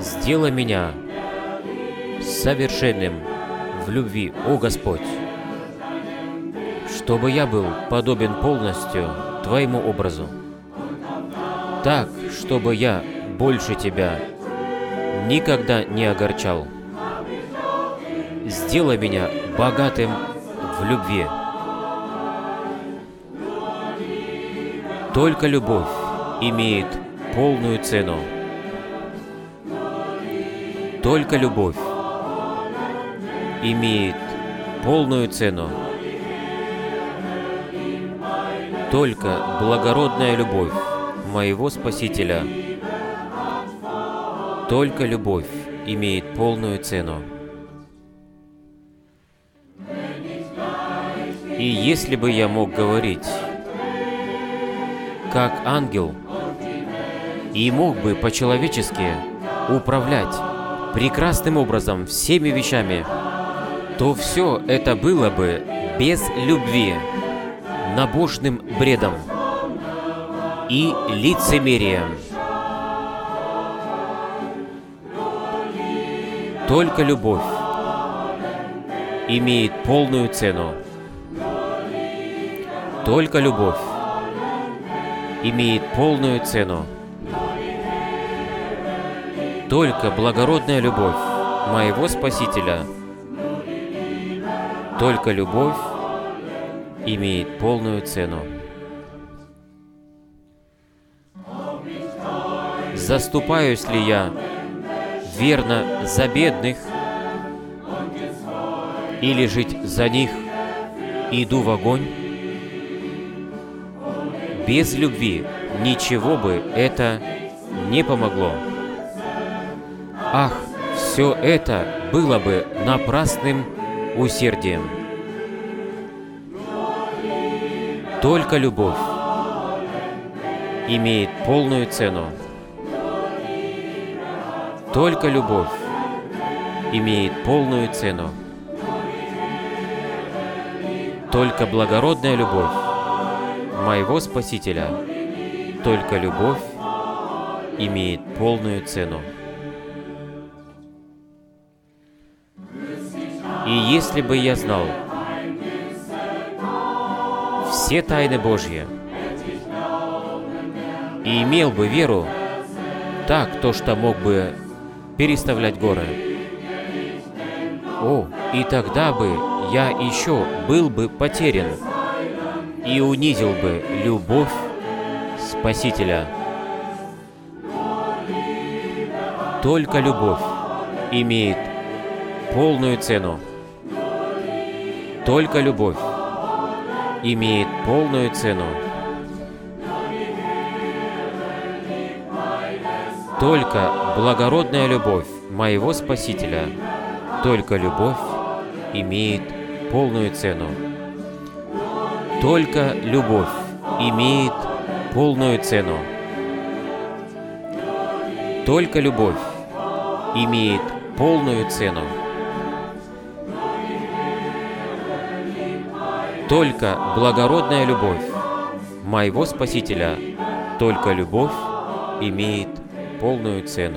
Сделай меня совершенным в любви, о Господь, чтобы я был подобен полностью Твоему образу, так, чтобы я больше Тебя никогда не огорчал. Сделай меня богатым в любви. Только любовь имеет полную цену. Только любовь имеет полную цену. Только благородная любовь моего Спасителя, только любовь имеет полную цену. И если бы я мог говорить как ангел и мог бы по-человечески управлять прекрасным образом всеми вещами, то все это было бы без любви, набожным бредом и лицемерием. Только любовь имеет полную цену. Только любовь имеет полную цену. Только благородная любовь моего Спасителя, только любовь имеет полную цену. Заступаюсь ли я верно за бедных, или жить за них иду в огонь? Без любви ничего бы это не помогло. Ах, все это было бы напрасным усердием. Только любовь имеет полную цену. Только любовь имеет полную цену. Только благородная любовь моего Спасителя, только любовь имеет полную цену. И если бы я знал все тайны Божьи и имел бы веру, так, то, что мог бы переставлять горы, и тогда бы я еще был бы потерян и унизил бы любовь Спасителя. Только любовь имеет полную цену. Только любовь имеет полную цену. Только благородная любовь моего Спасителя, только любовь имеет полную цену. Только любовь имеет полную цену. Только любовь имеет полную цену. Только благородная любовь моего Спасителя, только любовь имеет полную цену.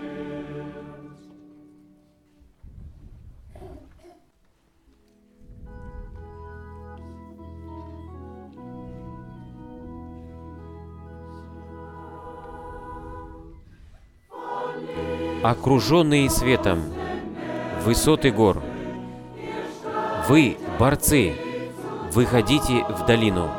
Окруженные светом высоты гор, вы, борцы, выходите в долину.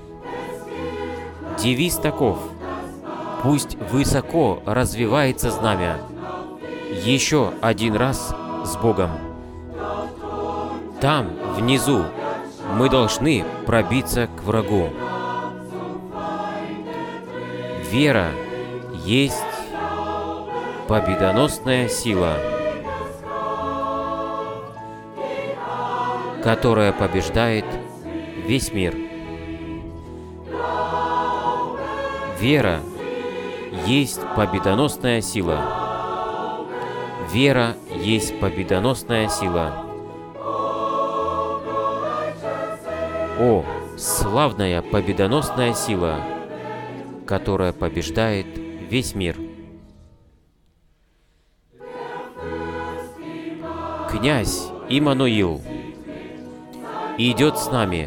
Девиз таков: пусть высоко развивается знамя. Еще один раз с Богом. Там, внизу, мы должны пробиться к врагу. Вера есть победоносная сила, которая побеждает весь мир. Вера есть победоносная сила. Вера есть победоносная сила. О, славная победоносная сила, которая побеждает весь мир. князь Иммануил идет с нами.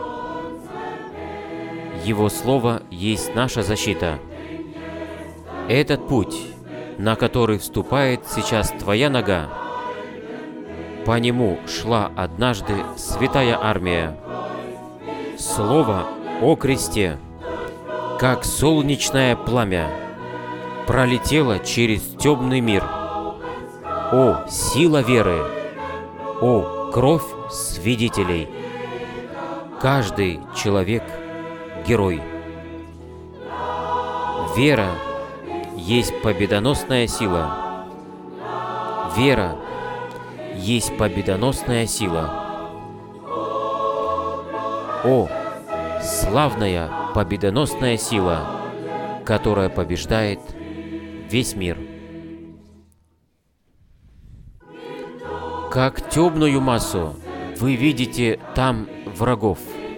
Его Слово есть наша защита. Этот путь, на который вступает сейчас твоя нога, по нему шла однажды святая армия. Слово о кресте, как солнечное пламя, пролетело через темный мир. О, сила веры! О, кровь свидетелей! Каждый человек — герой. Вера есть победоносная сила. Вера есть победоносная сила. О, славная победоносная сила, которая побеждает весь мир. Как темную массу вы видите там врагов.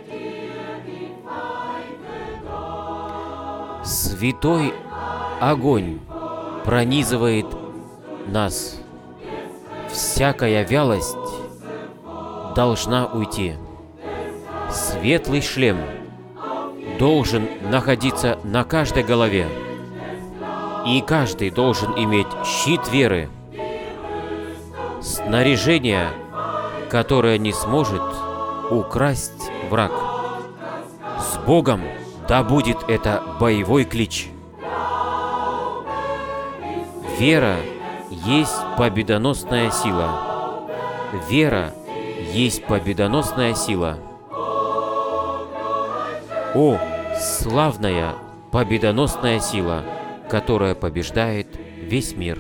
Святой огонь пронизывает нас. Всякая вялость должна уйти. Светлый шлем должен находиться на каждой голове. И каждый должен иметь щит веры. Снаряжение, которое не сможет украсть враг. С Богом да будет это боевой клич. Вера есть победоносная сила. Вера есть победоносная сила. О, славная победоносная сила, которая побеждает весь мир.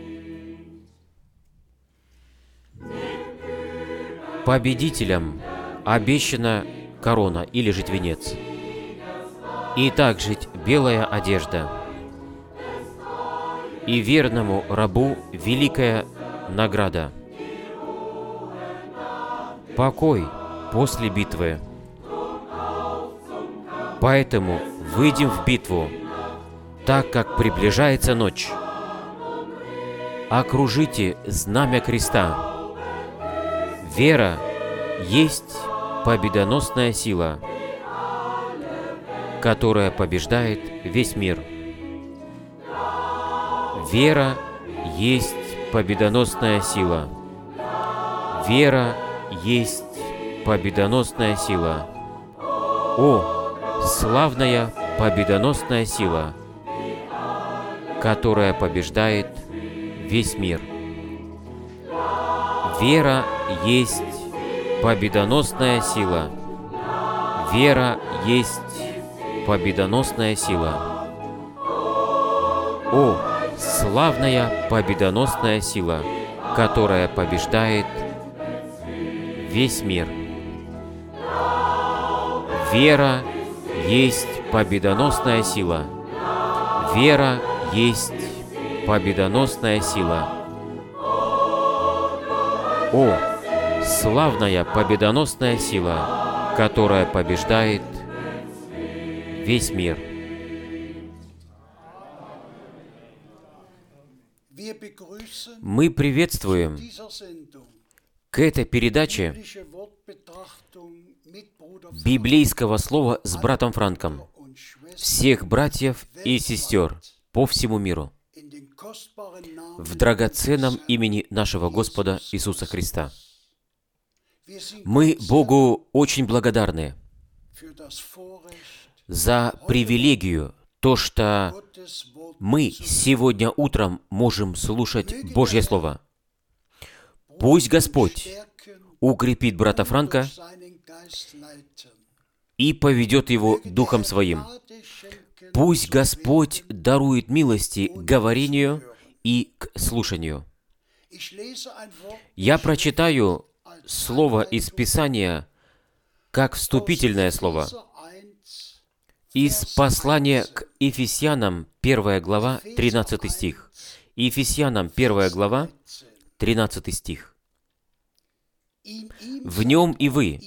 Победителям обещана корона или же венец, и также белая одежда, и верному рабу великая награда. Покой после битвы. Поэтому выйдем в битву, так как приближается ночь. Окружите знамя креста. Вера есть победоносная сила, которая побеждает весь мир. Вера есть победоносная сила. Вера есть победоносная сила. О, славная победоносная сила, которая побеждает весь мир. Вера есть победоносная сила. Вера есть победоносная сила. О, славная победоносная сила, которая побеждает весь мир. Вера есть победоносная сила. Вера есть победоносная сила. О, славная победоносная сила, которая побеждает весь мир. Мы приветствуем к этой передаче библейского слова с братом Франком всех братьев и сестер по всему миру в драгоценном имени нашего Господа Иисуса Христа. Мы Богу очень благодарны за привилегию, то, что мы сегодня утром можем слушать Божье Слово. Пусть Господь укрепит брата Франка и поведет его Духом Своим. Пусть Господь дарует милости к говорению и к слушанию. Я прочитаю слово из Писания как вступительное слово из послания к Ефесянам, 1 глава, 13 стих. Ефесянам, 1 глава, 13 стих. «В нем и вы,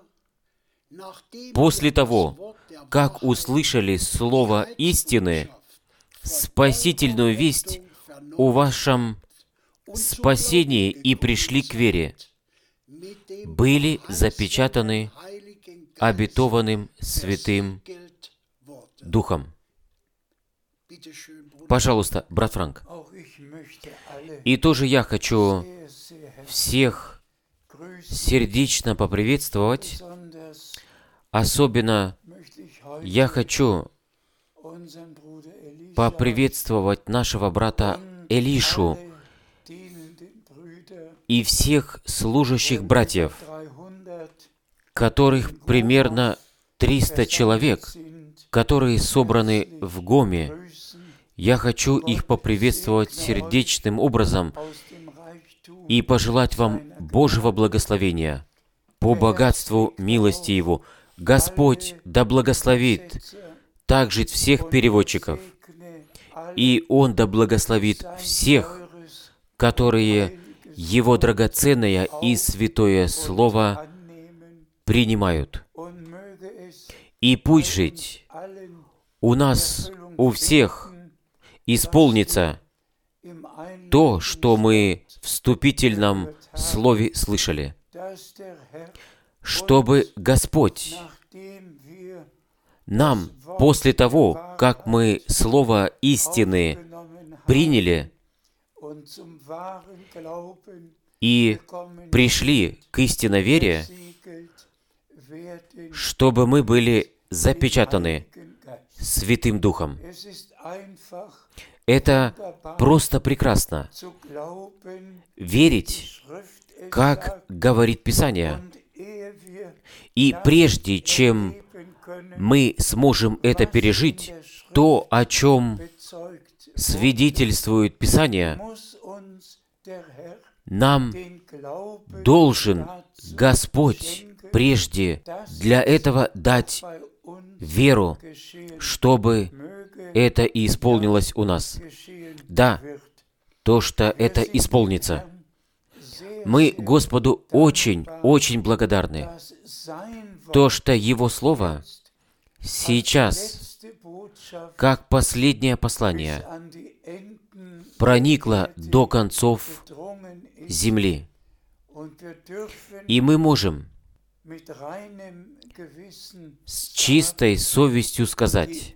после того, как услышали слово истины, спасительную весть о вашем спасение и пришли к вере, были запечатаны обетованным Святым Духом. Пожалуйста, брат Франк. И тоже я хочу всех сердечно поприветствовать. Особенно я хочу поприветствовать нашего брата Элишу и всех служащих братьев, которых примерно 300 человек, которые собраны в Гоме. Я хочу их поприветствовать сердечным образом и пожелать вам Божьего благословения по богатству милости Его. Господь да благословит также всех переводчиков, и Он да благословит всех, которые Его драгоценное и святое Слово принимают. И пусть жить у нас, у всех, исполнится то, что мы в вступительном слове слышали, чтобы Господь нам, после того, как мы слово истины приняли и пришли к истинной вере, чтобы мы были запечатаны Святым Духом. Это просто прекрасно. Верить, как говорит Писание. И прежде чем мы сможем это пережить, то, о чем свидетельствует Писание, нам должен Господь прежде для этого дать веру, чтобы это и исполнилось у нас. Да, то, что это исполнится. Мы Господу очень благодарны. То, что Его Слово сейчас, как последнее послание, проникло до концов земли. И мы можем с чистой совестью сказать,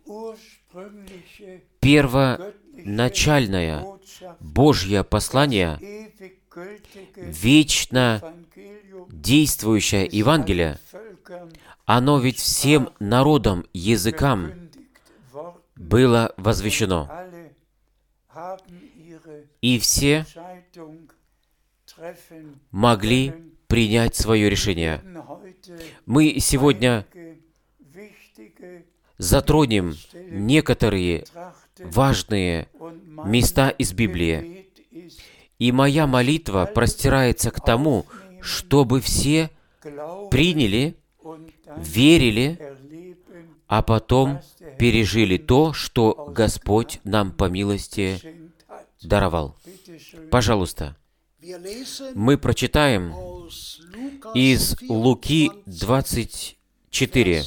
первоначальное Божье послание, вечно действующее Евангелие, оно ведь всем народам, языкам было возвещено. И все могли принять свое решение. Мы сегодня затронем некоторые важные места из Библии. И моя молитва простирается к тому, чтобы все приняли, верили, а потом пережили то, что Господь нам по милости даровал. Пожалуйста, мы прочитаем из Луки 24,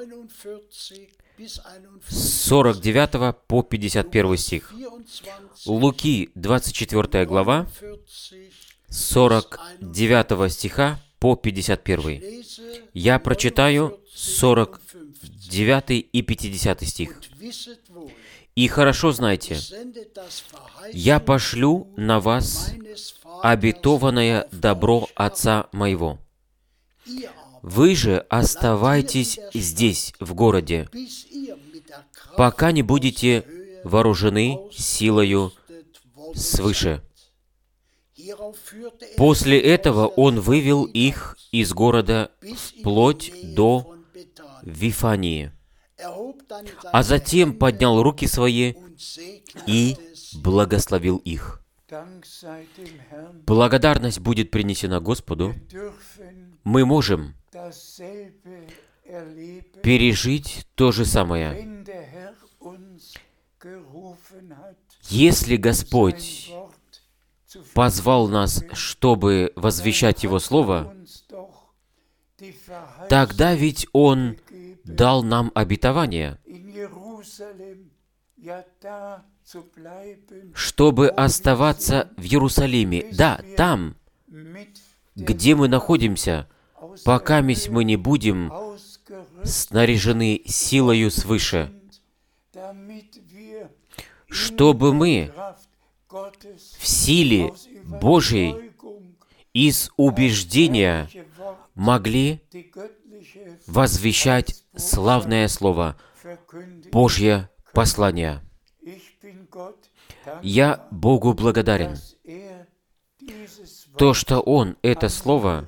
с 49 по 51 стих. Луки 24 глава, с 49 стиха по 51. Я прочитаю 49 и 50 стих. «И хорошо знайте, я пошлю на вас обетованное добро Отца моего. Вы же оставайтесь здесь, в городе, пока не будете вооружены силою свыше». После этого Он вывел их из города вплоть до Вифании, а затем поднял руки свои и благословил их. Благодарность будет принесена Господу. Мы можем пережить то же самое. Если Господь позвал нас, чтобы возвещать Его Слово, тогда ведь Он дал нам обетование чтобы оставаться в Иерусалиме. Да, там, где мы находимся, пока мы не будем снаряжены силою свыше, чтобы мы в силе Божьей из убеждения могли возвещать славное Слово, Божье послание. Я Богу благодарен, то, что Он это Слово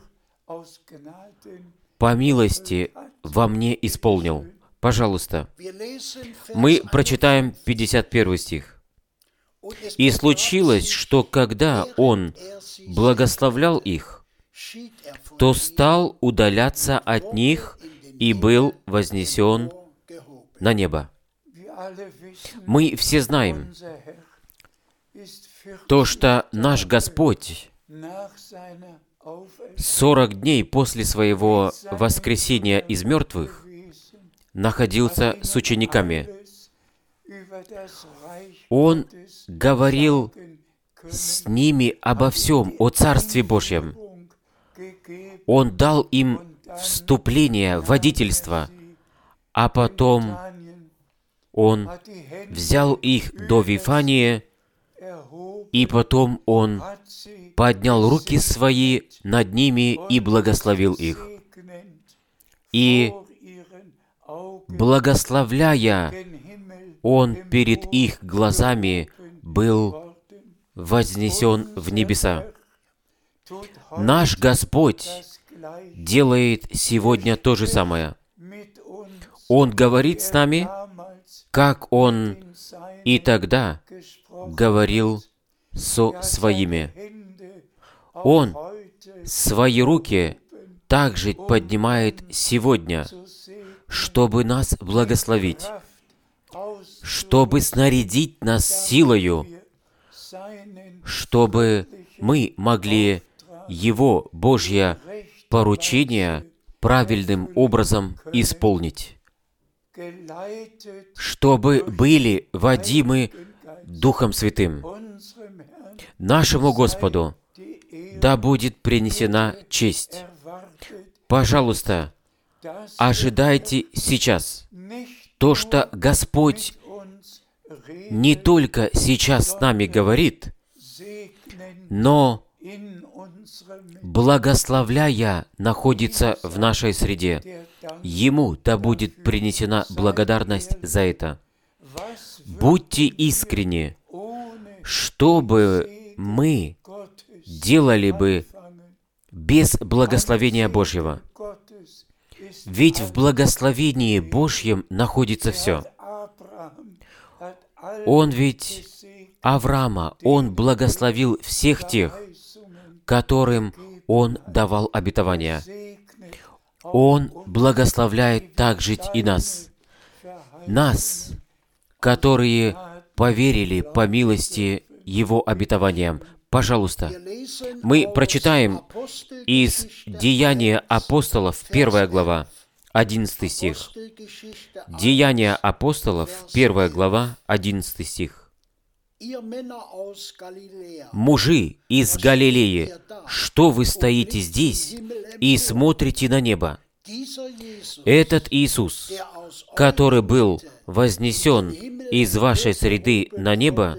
по милости во мне исполнил. Пожалуйста, мы прочитаем 51 стих. «И случилось, что когда Он благословлял их, то стал удаляться от них и был вознесен на небо». Мы все знаем то, что наш Господь 40 дней после Своего воскресения из мертвых находился с учениками. Он говорил с ними обо всем, о Царстве Божьем. Он дал им вступление, водительство, а потом Он взял их до Вифании, и потом Он поднял руки Свои над ними и благословил их. И, благословляя, Он перед их глазами был вознесен в небеса. Наш Господь делает сегодня то же самое. Он говорит с нами, как Он и тогда говорил со Своими. Он Свои руки также поднимает сегодня, чтобы нас благословить, чтобы снарядить нас силою, чтобы мы могли Его Божье поручение правильным образом исполнить, чтобы были водимы Духом Святым. Нашему Господу да будет принесена честь. Пожалуйста, ожидайте сейчас то, что Господь не только сейчас с нами говорит, но, благословляя, находится в нашей среде. Ему да будет принесена благодарность за это. Будьте искренни, чтобы мы делали бы без благословения Божьего. Ведь в благословении Божьем находится все. Он ведь Авраама, Он благословил всех тех, которым Он давал обетования. Он благословляет также и нас. Нас, которые поверили по милости Его обетованиям. Пожалуйста, мы прочитаем из Деяния апостолов, 1 глава, 11 стих. Деяния апостолов, 1 глава, 11 стих. «Мужи из Галилеи, что вы стоите здесь и смотрите на небо? Этот Иисус, который был вознесен из вашей среды на небо,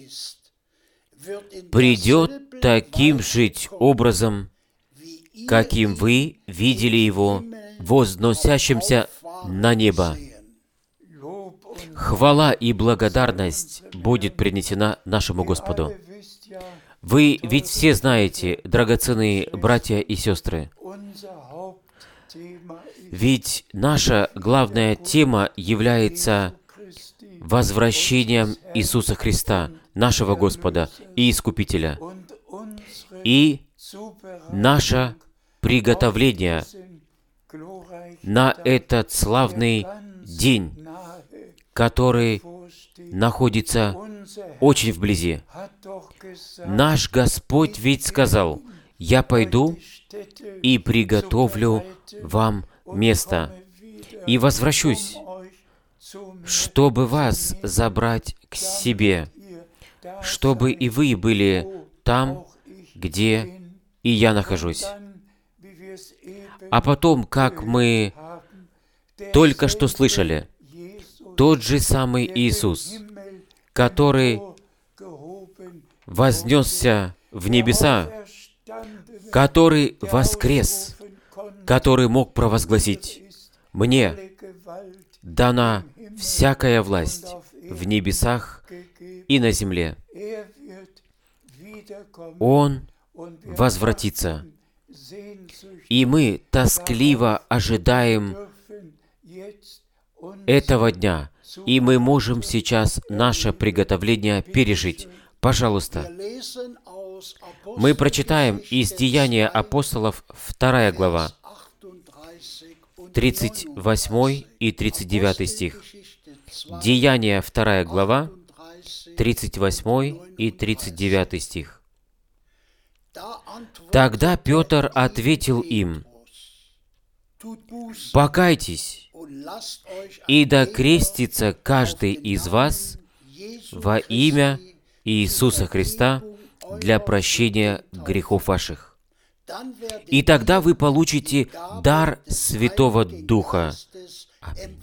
придет таким же образом, каким вы видели Его, возносящимся на небо». Хвала и благодарность будет принесена нашему Господу. Вы ведь все знаете, драгоценные братья и сестры, ведь наша главная тема является возвращением Иисуса Христа, нашего Господа и Искупителя. И наше приготовление на этот славный день, который находится очень вблизи. Наш Господь ведь сказал: «Я пойду и приготовлю вам место, и возвращусь, чтобы вас забрать к себе, чтобы и вы были там, где и я нахожусь. А потом, как мы только что слышали, тот же самый Иисус, который вознесся в небеса, который воскрес, который мог провозгласить: «Мне дана всякая власть в небесах и на земле». Он возвратится, и мы тоскливо ожидаем этого дня, и мы можем сейчас наше приготовление пережить. Пожалуйста, мы прочитаем из Деяния апостолов 2 глава, 38 и 39 стих. Деяния 2 глава, 38 и 39 стих. «Тогда Петр ответил им: „Покайтесь, и да крестится каждый из вас во имя Иисуса Христа для прощения грехов ваших. И тогда вы получите дар Святого Духа. Аминь.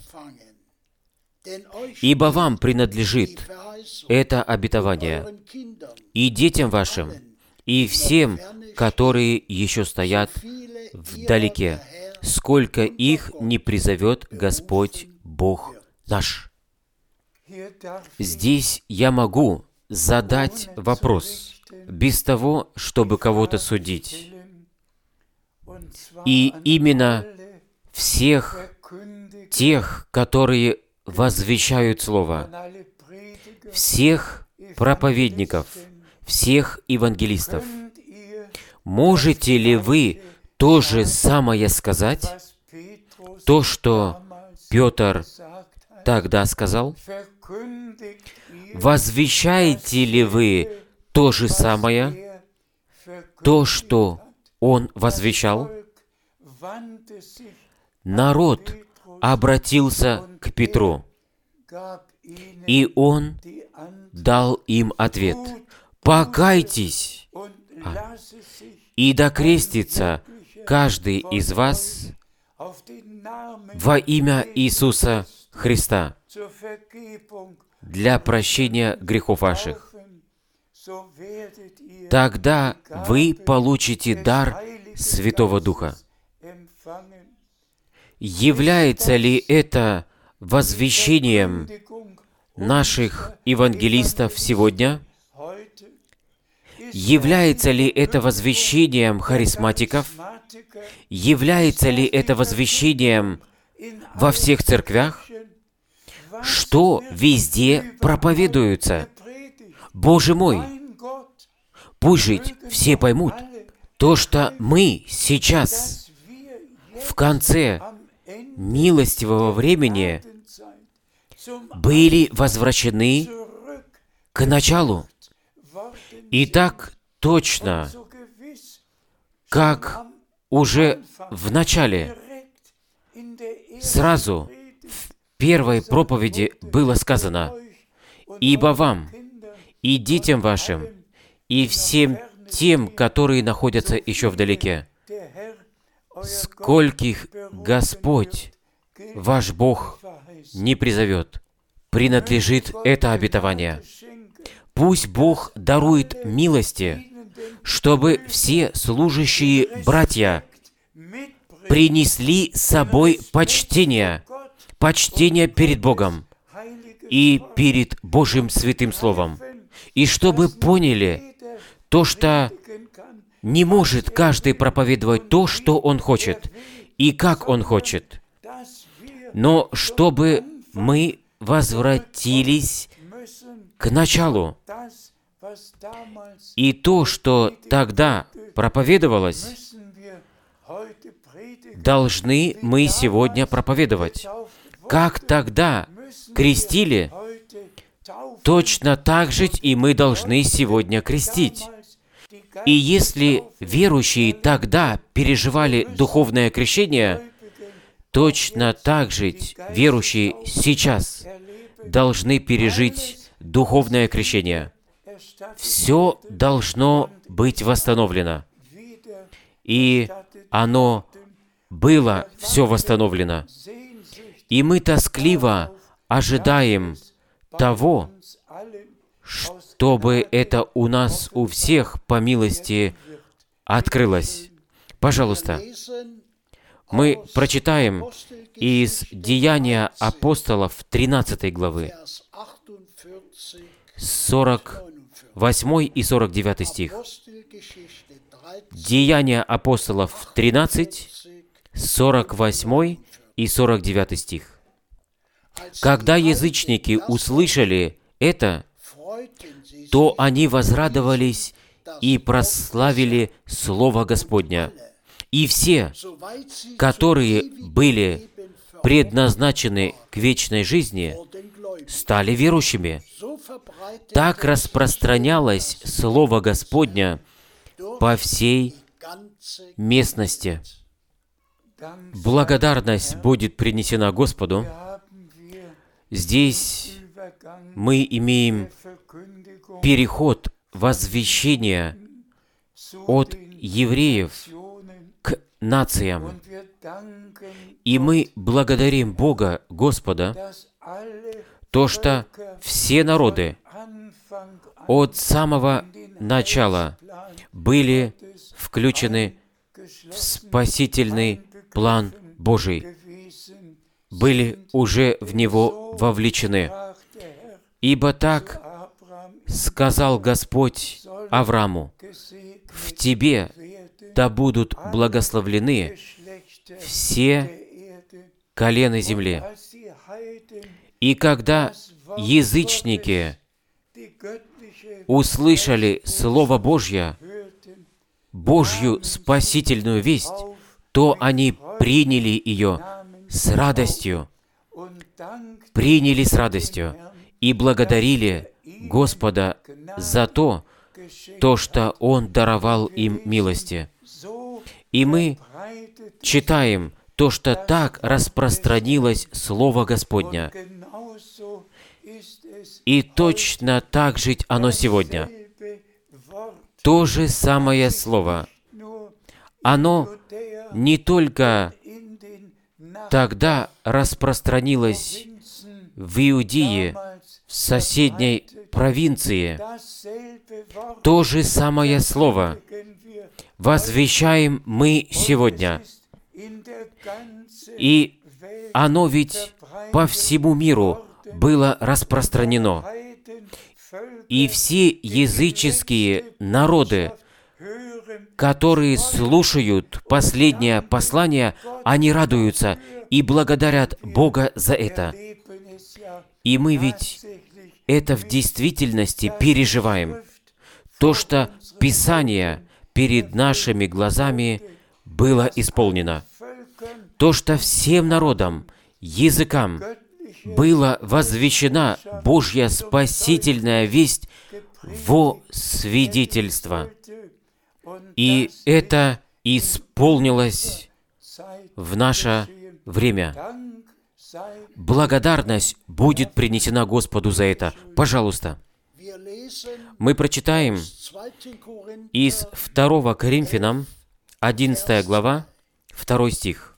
Ибо вам принадлежит это обетование, и детям вашим, и всем, которые еще стоят вдалеке, сколько их не призовет Господь Бог наш». Здесь я могу задать вопрос, без того, чтобы кого-то судить. И именно всех тех, которые возвещают Слово, всех проповедников, всех евангелистов. Можете ли вы то же самое сказать, то, что Петр тогда сказал? Возвещаете ли вы то же самое, то, что он возвещал? Народ обратился к Петру, и он дал им ответ: «Покайтесь, и да крестится каждый из вас во имя Иисуса Христа для прощения грехов ваших. Тогда вы получите дар Святого Духа». Является ли это возвещением наших евангелистов сегодня? Является ли это возвещением харизматиков? Является ли это возвещением во всех церквях? Что везде проповедуется? Боже мой, пусть жить все поймут то, что мы сейчас, в конце милостивого времени, были возвращены к началу. И так точно, как уже в начале, сразу в первой проповеди было сказано: «Ибо вам и детям вашим, и всем тем, которые находятся еще вдалеке, скольких Господь, ваш Бог, не призовет, принадлежит это обетование». Пусть Бог дарует милости, чтобы все служащие братья принесли с собой почтение перед Богом и перед Божьим Святым Словом, и чтобы поняли то, что не может каждый проповедовать то, что он хочет, и как он хочет, но чтобы мы возвратились к началу. И то, что тогда проповедовалось, должны мы сегодня проповедовать. Как тогда крестили, точно так же и мы должны сегодня крестить. И если верующие тогда переживали духовное крещение, точно так же верующие сейчас должны пережить духовное крещение. Все должно быть восстановлено. И оно было все восстановлено. И мы тоскливо ожидаем того, чтобы это у нас, у всех, по милости, открылось. Пожалуйста, мы прочитаем из Деяния апостолов 13 главы, 48 и 49 стих. Деяния апостолов 13, 48 и 49 стих. Когда язычники услышали это, то они возрадовались и прославили Слово Господня. И все, которые были предназначены к вечной жизни, стали верующими. Так распространялось Слово Господня по всей местности. Благодарность будет принесена Господу. Здесь мы имеем переход возвещения от евреев к нациям. И мы благодарим Бога, Господа, то, что все народы от самого начала были включены в спасительный план Божий, были уже в него вовлечены. Ибо так сказал Господь Аврааму: «В тебе да будут благословлены все колена земли». И когда язычники услышали Слово Божье, Божью спасительную весть, то они приняли ее с радостью, приняли с радостью и благодарили Господа за то, что Он даровал им милости. И мы читаем то, что так распространилось Слово Господня. И точно так же оно сегодня. То же самое Слово. Оно не только тогда распространилось в Иудее, в соседней провинции. То же самое Слово возвещаем мы сегодня. И оно ведь по всему миру было распространено. И все языческие народы, которые слушают последнее послание, они радуются и благодарят Бога за это. И мы ведь это в действительности переживаем. То, что Писание перед нашими глазами было исполнено. То, что всем народам, языкам была возвещена Божья спасительная весть во свидетельство. И это исполнилось в наше время. Благодарность будет принесена Господу за это. Пожалуйста. Мы прочитаем из 2 Коринфянам, 11 глава, 2 стих.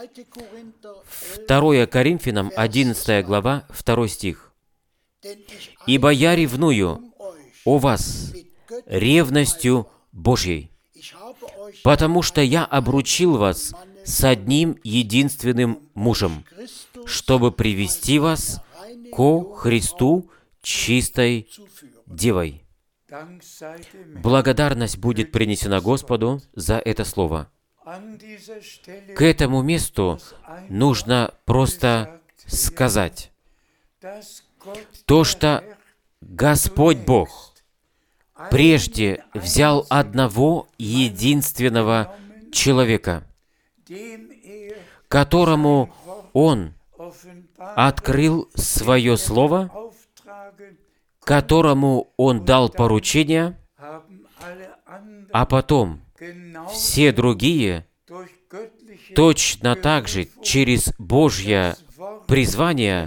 2 Коринфянам, 11 глава, 2 стих. «Ибо я ревную о вас ревностью Божьей, потому что я обручил вас с одним единственным мужем, чтобы привести вас ко Христу чистой девой». Благодарность будет принесена Господу за это слово. К этому месту нужно просто сказать то, что Господь Бог прежде взял одного единственного человека, которому Он открыл свое слово, которому Он дал поручение, а потом все другие точно так же через Божье призвание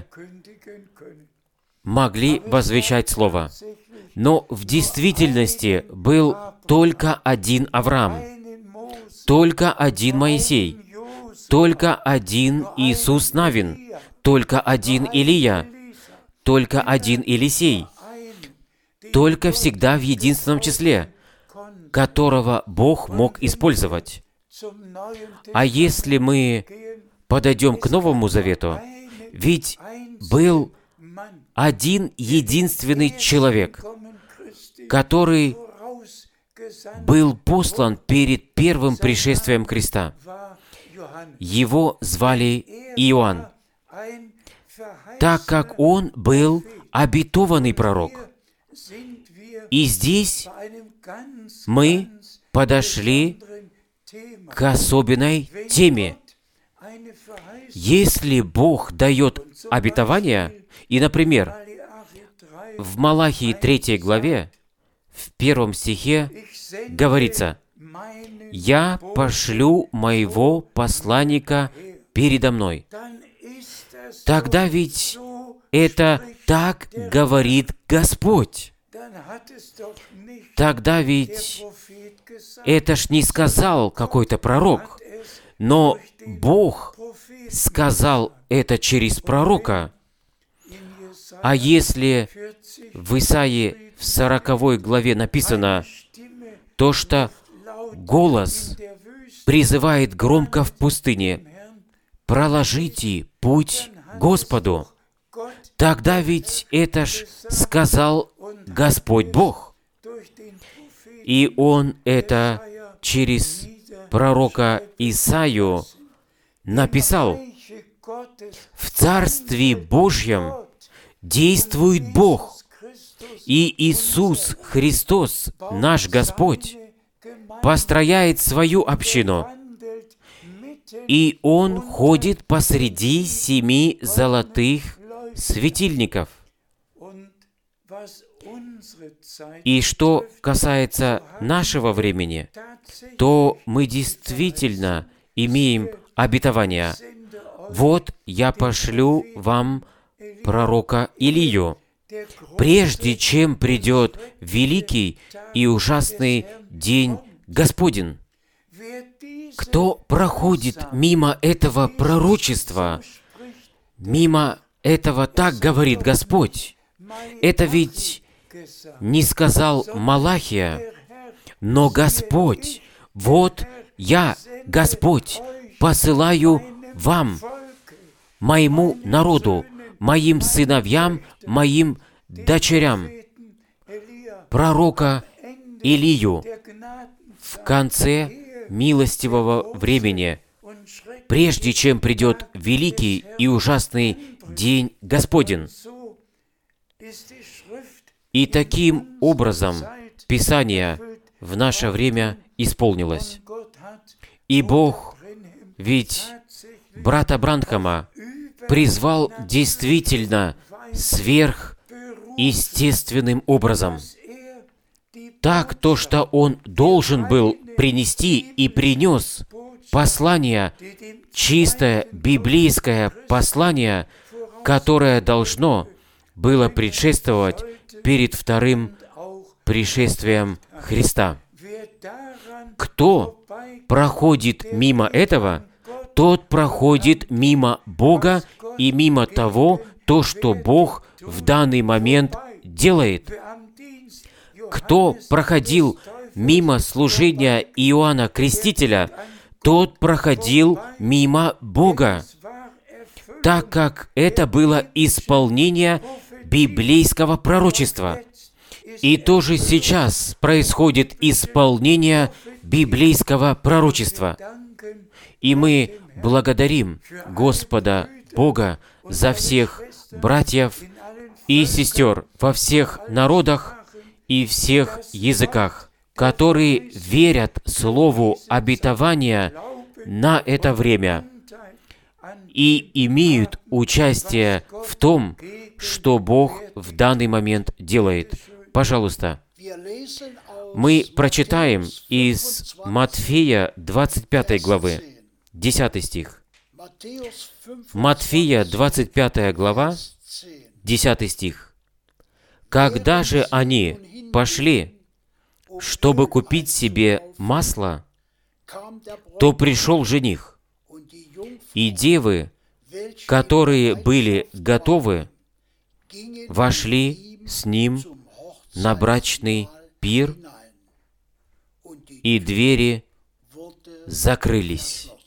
могли возвещать Слово. Но в действительности был только один Авраам, только один Моисей, только один Иисус Навин, только один Илия, только один Елисей, только всегда в единственном числе, которого Бог мог использовать. А если мы подойдем к Новому Завету, ведь был один единственный человек, который был послан перед первым пришествием Христа. Его звали Иоанн, так как он был обетованный пророк. И здесь мы подошли к особенной теме. Если Бог дает обетование, и, например, в Малахии 3 главе, в 1 стихе говорится: «Я пошлю моего посланника передо мной». Тогда ведь это так говорит Господь. Тогда ведь это ж не сказал какой-то пророк, но Бог сказал это через пророка. А если в Исаии в 40 главе написано то, что голос призывает громко в пустыне: «Проложите путь Господу», тогда ведь это ж сказал Господь Бог. И Он это через пророка Исаию написал: «В Царстве Божьем действует Бог, и Иисус Христос, наш Господь, построяет свою общину, и Он ходит посреди 7 золотых светильников». И что касается нашего времени, то мы действительно имеем обетование: «Вот я пошлю вам пророка Илию, прежде чем придет великий и ужасный день Господень». Кто проходит мимо этого пророчества, мимо этого «так говорит Господь», это ведь не сказал Малахия, но Господь: «Вот я, Господь, посылаю вам, моему народу, моим сыновьям, моим дочерям, пророка Илию в конце милостивого времени, прежде чем придет великий и ужасный день Господень». И таким образом Писание в наше время исполнилось. И Бог ведь брата Бранхама призвал действительно сверхъестественным образом. Так то, что он должен был принести и принес послание, чистое библейское послание, которое должно было предшествовать перед вторым пришествием Христа. Кто проходит мимо этого, тот проходит мимо Бога и мимо того, то, что Бог в данный момент делает. Кто проходил мимо служения Иоанна Крестителя, тот проходил мимо Бога, так как это было исполнение библейского пророчества. И тоже сейчас происходит исполнение библейского пророчества. И мы благодарим Господа Бога за всех братьев и сестер во всех народах и всех языках, которые верят Слову обетования на это время и имеют участие в том, что Бог в данный момент делает. Пожалуйста, мы прочитаем из Матфея 25 главы, 10 стих. Матфея, 25 глава, 10 стих. «Когда же они пошли, чтобы купить себе масло, то пришел жених, и девы, которые были готовы, вошли с ним на брачный пир, и двери закрылись».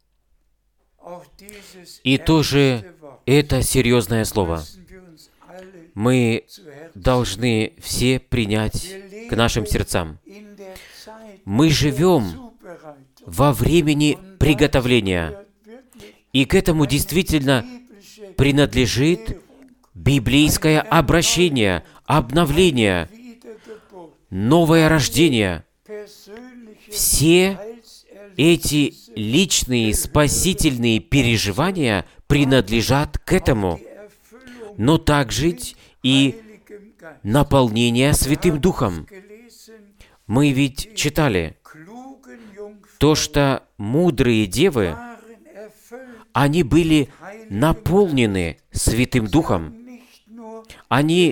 И тоже это серьезное слово мы должны все принять к нашим сердцам. Мы живем во времени приготовления, и к этому действительно принадлежит библейское обращение, обновление, новое рождение. Все эти личные спасительные переживания принадлежат к этому, но также и наполнение Святым Духом. Мы ведь читали то, что мудрые девы, они были наполнены Святым Духом. Они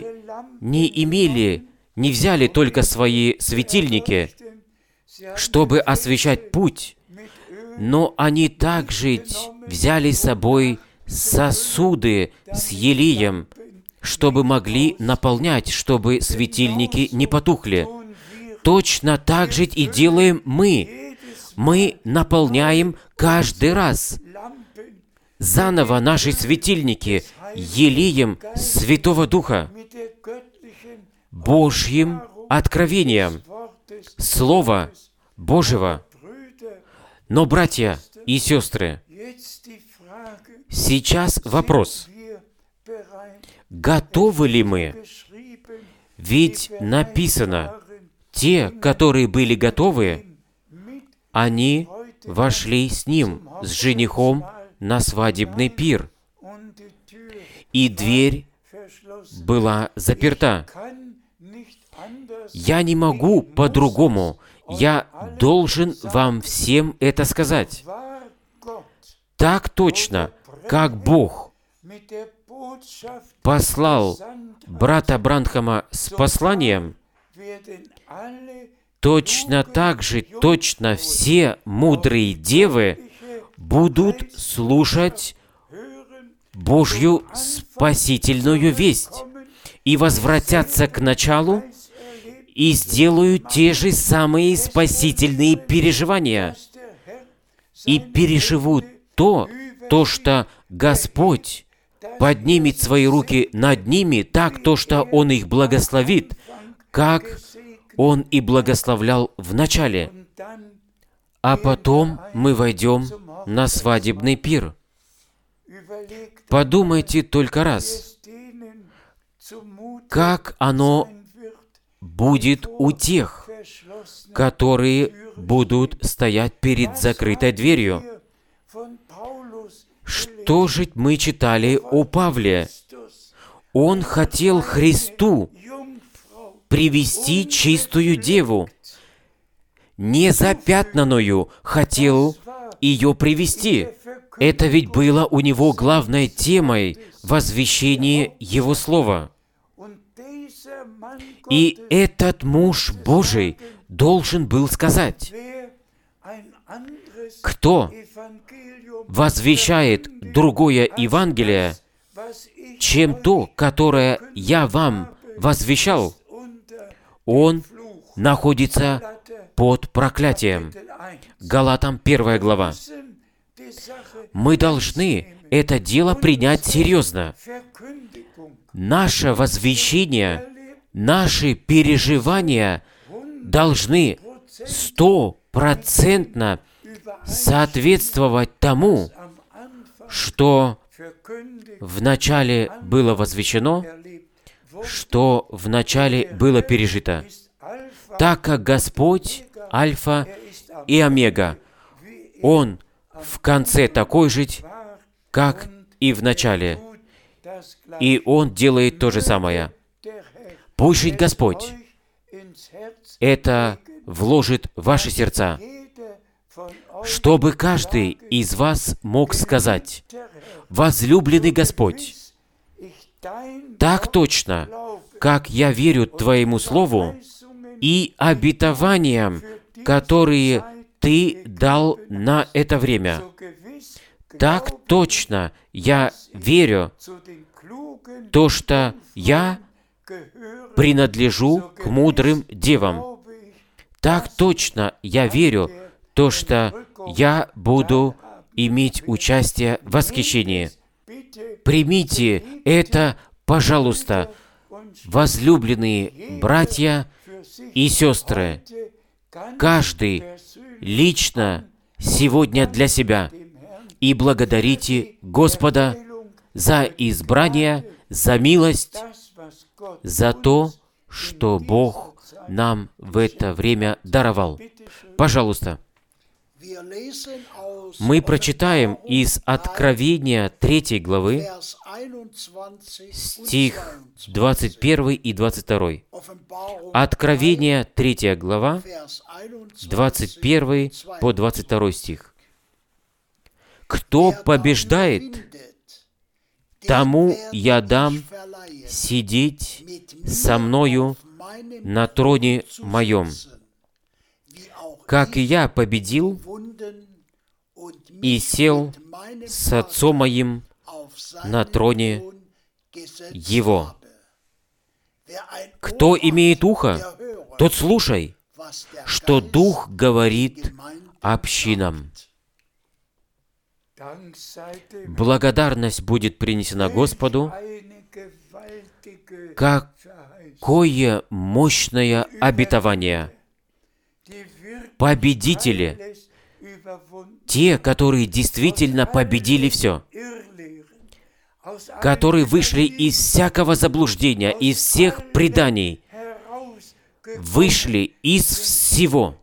не взяли только свои светильники, чтобы освещать путь, но они также взяли с собой сосуды с елеем, чтобы могли наполнять, чтобы светильники не потухли. Точно так же и делаем мы. Мы наполняем каждый раз заново наши светильники елеем Святого Духа, Божьим откровением, Слова Божьего. Но, братья и сестры, сейчас вопрос, готовы ли мы? Ведь написано, те, которые были готовы, они вошли с ним, с женихом, на свадебный пир, и дверь была заперта. Я не могу по-другому. Я должен вам всем это сказать. Так точно, как Бог послал брата Бранхама с посланием, точно так же, точно все мудрые девы будут слушать Божью спасительную весть и возвратятся к началу и сделают те же самые спасительные переживания и переживут то, что Господь поднимет свои руки над ними так, что Он их благословит, как Он и благословлял в начале. А потом мы войдем на свадебный пир. Подумайте только раз, как оно будет у тех, которые будут стоять перед закрытой дверью. Что же мы читали о Павле? Он хотел Христу привести чистую деву, незапятнанную, хотел ее привести. Это ведь было у него главной темой возвещения Его Слова. И этот муж Божий должен был сказать, кто возвещает другое Евангелие, чем то, которое я вам возвещал, он находится под проклятием. Галатам 1 глава. Мы должны это дело принять серьезно. Наше возвещение, наши переживания должны 100% соответствовать тому, что вначале было возвещено, что вначале было пережито. Так как Господь Альфа и Омега, Он в конце такой же, как и в начале. И Он делает то же самое. Пусть же Господь это вложит в ваши сердца, чтобы каждый из вас мог сказать: «Возлюбленный Господь, так точно, как я верю Твоему Слову и обетованиям, которые Ты дал на это время, так точно я верю то, что я принадлежу к мудрым девам. Так точно я верю то, что я буду иметь участие в восхищении». Примите это, пожалуйста, возлюбленные братья и сестры, каждый лично сегодня для себя, и благодарите Господа за избрание, за милость, за то, что Бог нам в это время даровал. Пожалуйста. Мы прочитаем из Откровения 3 главы, стих 21 и 22. Откровение 3 глава, 21 по 22 стих. «Кто побеждает, тому я дам сидеть со мною на троне моем, как и я победил и сел с Отцом моим на троне Его». Кто имеет ухо, тот слушай, что Дух говорит общинам. Благодарность будет принесена Господу. Какое мощное обетование! Победители, те, которые действительно победили все, которые вышли из всякого заблуждения, из всех преданий, вышли из всего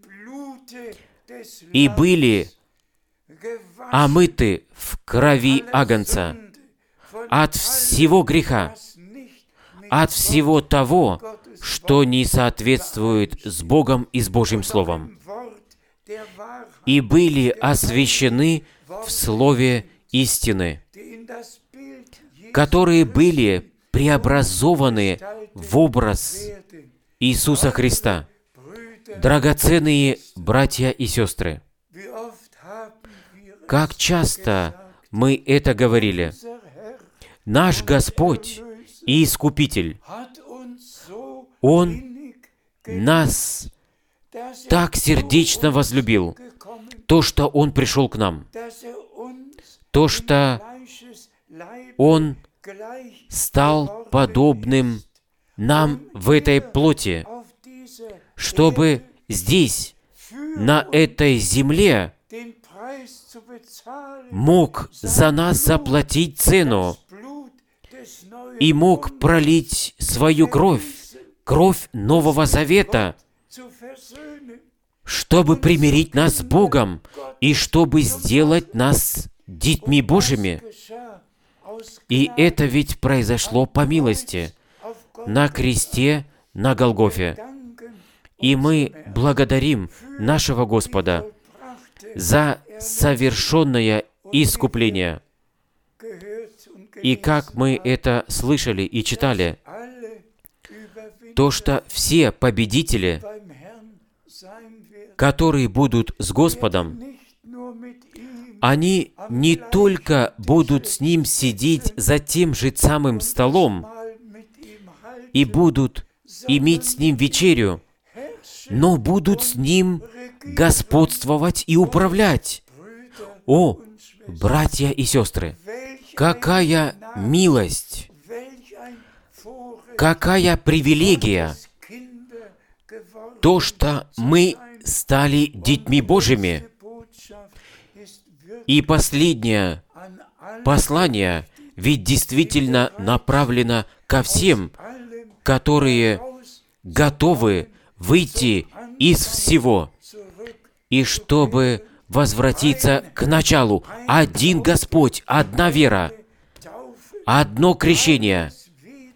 и были омыты в крови Агнца от всего греха, от всего того, что не соответствует с Богом и с Божьим Словом, и были освящены в Слове истины, которые были преобразованы в образ Иисуса Христа. Драгоценные братья и сестры, как часто мы это говорили, наш Господь и Искупитель, Он нас так сердечно возлюбил, то, что Он пришел к нам, то, что Он стал подобным нам в этой плоти, чтобы здесь, на этой земле, мог за нас заплатить цену и мог пролить свою кровь, кровь Нового Завета, чтобы примирить нас с Богом и чтобы сделать нас детьми Божьими. И это ведь произошло по милости на кресте на Голгофе. И мы благодарим нашего Господа за совершенное искупление. И как мы это слышали и читали, то, что все победители, которые будут с Господом, они не только будут с Ним сидеть за тем же самым столом и будут иметь с Ним вечерю, но будут с Ним господствовать и управлять. О, братья и сестры, какая милость, какая привилегия, то, что мы стали детьми Божьими. И последнее послание ведь действительно направлено ко всем, которые готовы выйти из всего, и чтобы возвратиться к началу. Один Господь, одна вера, одно крещение.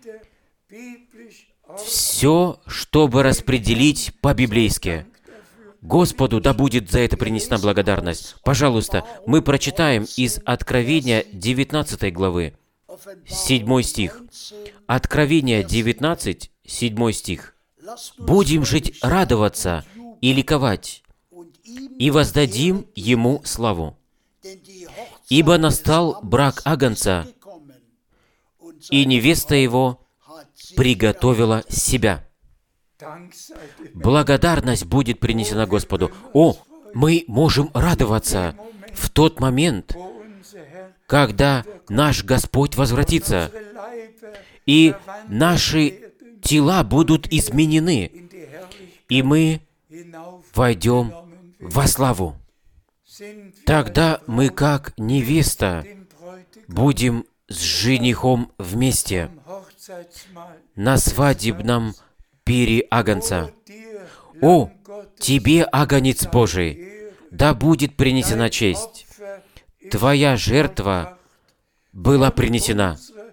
Все, чтобы распределить по-библейски. Господу да будет за это принесена благодарность. Пожалуйста, мы прочитаем из Откровения 19 главы, 7 стих. Откровение 19, 7 стих. «Будем жить, радоваться и ликовать, и воздадим Ему славу. Ибо настал брак Агнца, и невеста Его приготовила себя». Благодарность будет принесена Господу. О, мы можем радоваться в тот момент, когда наш Господь возвратится, и наши тела будут изменены, и мы войдем во славу. Тогда мы, как невеста, будем с женихом вместе на свадебном пире Агнца. О, Тебе, Агнец Божий, да будет принесена честь. Твоя жертва была принесена.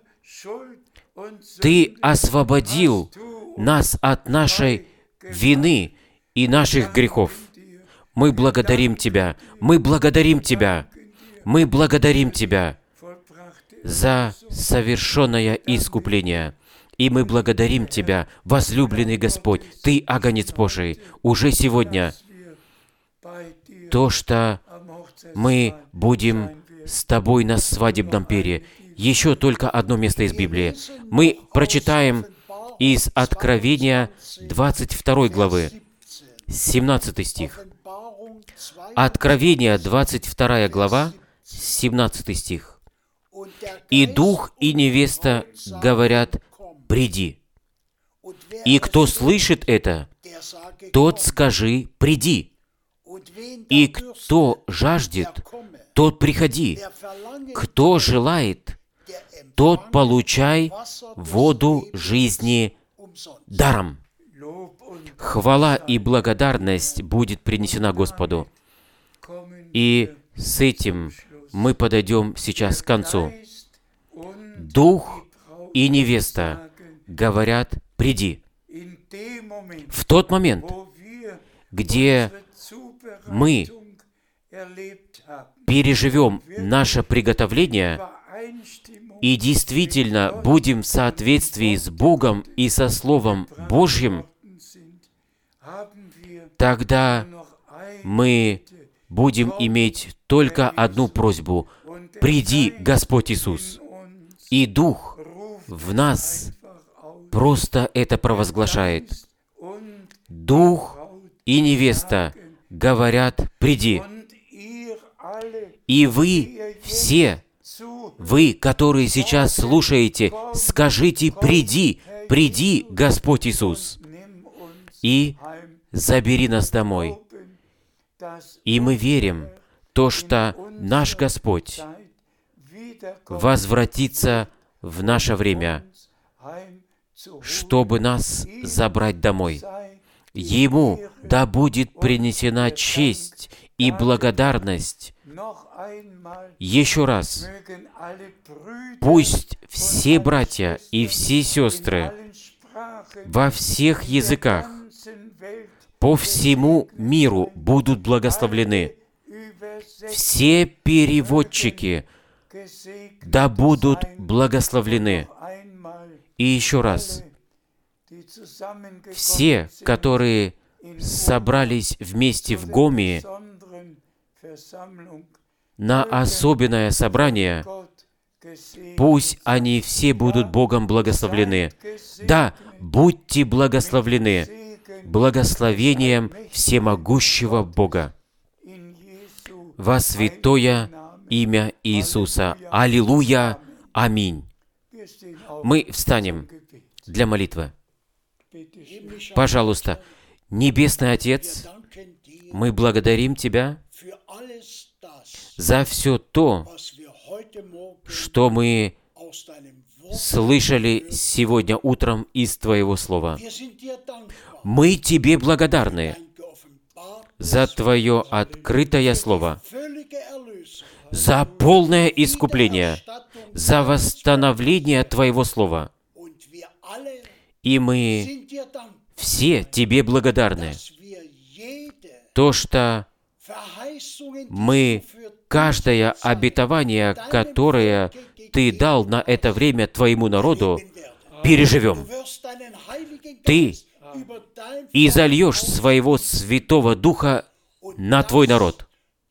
Ты освободил нас от нашей вины и наших грехов. Мы благодарим Тебя, мы благодарим Тебя, мы благодарим Тебя за совершенное искупление. И мы благодарим Тебя, возлюбленный Господь, Ты, Агнец Божий, уже сегодня, то, что мы будем с Тобой на свадебном пире. Еще только одно место из Библии. Мы прочитаем из Откровения 22 главы, 17 стих. Откровение 22 глава, 17 стих. «И дух, и невеста говорят: приди. И кто слышит это, тот скажи: приди. И кто жаждет, тот приходи. Кто желает, тот получай воду жизни даром». Хвала и благодарность будет принесена Господу. И с этим мы подойдем сейчас к концу. Дух и невеста говорят: приди. В тот момент, где мы переживем наше приготовление и действительно будем в соответствии с Богом и со Словом Божьим, тогда мы будем иметь только одну просьбу: «Приди, Господь Иисус». И Дух в нас просто это провозглашает. Дух и невеста говорят: приди. И вы все, вы, которые сейчас слушаете, скажите: приди, приди, Господь Иисус, и забери нас домой. И мы верим, то, что наш Господь возвратится в наше время, чтобы нас забрать домой. Ему да будет принесена честь и благодарность. Еще раз, пусть все братья и все сестры во всех языках по всему миру будут благословлены. Все переводчики да будут благословлены. И еще раз, все, которые собрались вместе в Гоме на особенное собрание, пусть они все будут Богом благословлены. Да, будьте благословлены благословением всемогущего Бога во святое имя Иисуса. Аллилуйя! Аминь! Мы встанем для молитвы. Пожалуйста, Небесный Отец, мы благодарим Тебя за все то, что мы слышали сегодня утром из Твоего Слова. Мы Тебе благодарны за Твое открытое Слово, за полное искупление, за восстановление Твоего Слова. И мы все Тебе благодарны, то, что мы каждое обетование, которое Ты дал на это время Твоему народу, переживем. Ты изольешь Своего Святого Духа на Твой народ,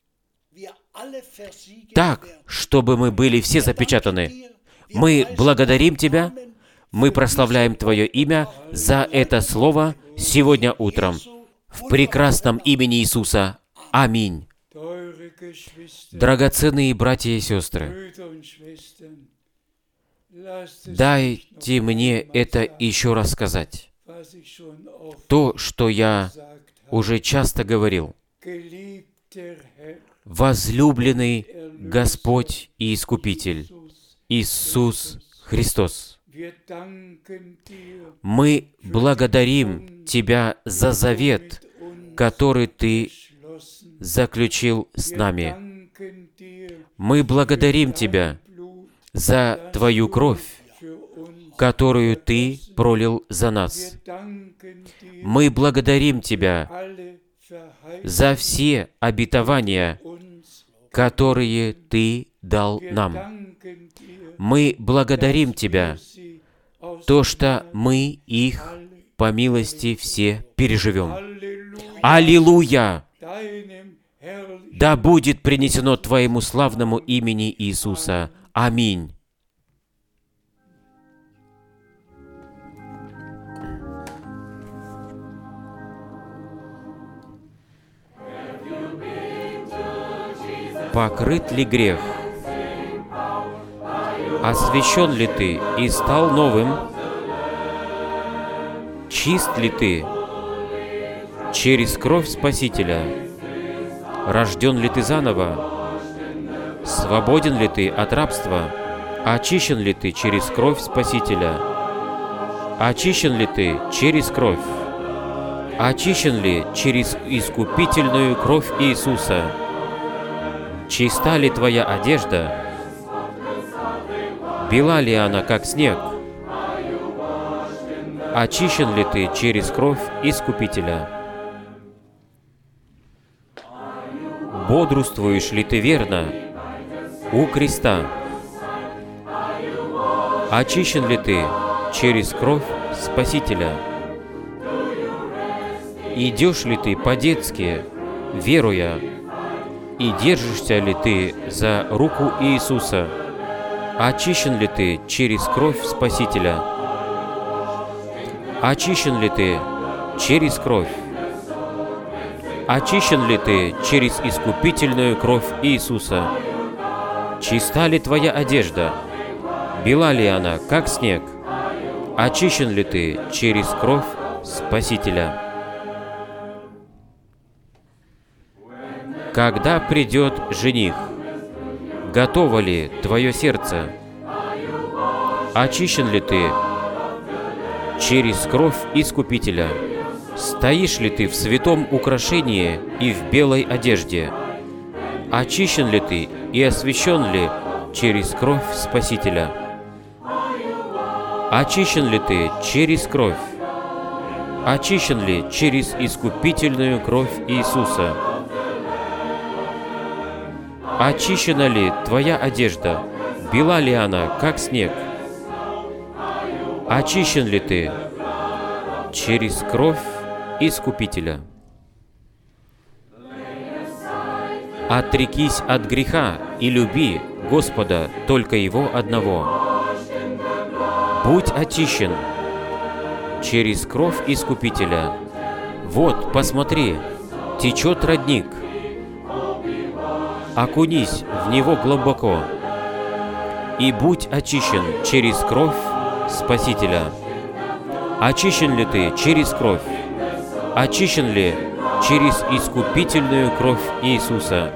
так, чтобы мы были все запечатаны. Мы благодарим Тебя, мы прославляем Твое имя за это слово сегодня утром. В прекрасном имени Иисуса. Аминь. Драгоценные братья и сестры, дайте мне это еще раз сказать. То, что я уже часто говорил. Возлюбленный Господь и Искупитель, Иисус Христос, мы благодарим Тебя за завет, который Ты заключил с нами. Мы благодарим Тебя за Твою кровь, которую Ты пролил за нас. Мы благодарим Тебя за все обетования, которые Ты дал нам. Мы благодарим Тебя, то, что мы их по милости все переживем. Аллилуйя! Да будет принесено Твоему славному имени Иисуса. Аминь. Покрыт ли грех? Освящен ли ты и стал новым? Чист ли ты через кровь Спасителя? Рожден ли ты заново? Свободен ли ты от рабства? Очищен ли ты через кровь Спасителя? Очищен ли ты через кровь? Очищен ли через искупительную кровь Иисуса? Чиста ли твоя одежда? Бела ли она, как снег? Очищен ли ты через кровь Искупителя? Бодрствуешь ли ты верно у креста? Очищен ли ты через кровь Спасителя? Идешь ли ты по-детски, веруя, и держишься ли ты за руку Иисуса? Очищен ли ты через кровь Спасителя? Очищен ли ты через кровь? Очищен ли ты через искупительную кровь Иисуса? Чиста ли твоя одежда? Бела ли она, как снег? Очищен ли ты через кровь Спасителя? Когда придет жених, готово ли твое сердце? Очищен ли ты через кровь Искупителя? Стоишь ли ты в святом украшении и в белой одежде? Очищен ли ты и освящен ли через кровь Спасителя? Очищен ли ты через кровь? Очищен ли через искупительную кровь Иисуса? Очищена ли твоя одежда? Бела ли она, как снег? Очищен ли ты через кровь Искупителя? Отрекись от греха и люби Господа, только Его одного. Будь очищен через кровь Искупителя. Вот, посмотри, течет родник. Окунись в него глубоко и будь очищен через кровь Спасителя. Очищен ли ты через кровь? Очищен ли через искупительную кровь Иисуса?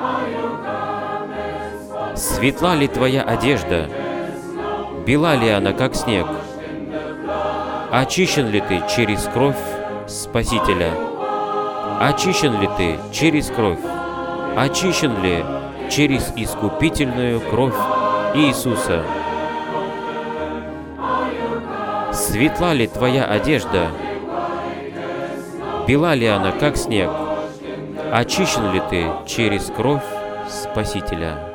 Светла ли твоя одежда? Бела ли она, как снег? Очищен ли ты через кровь Спасителя? Очищен ли ты через кровь? Очищен ли через искупительную кровь Иисуса? Светла ли твоя одежда? Бела ли она, как снег? Очищен ли ты через кровь Спасителя?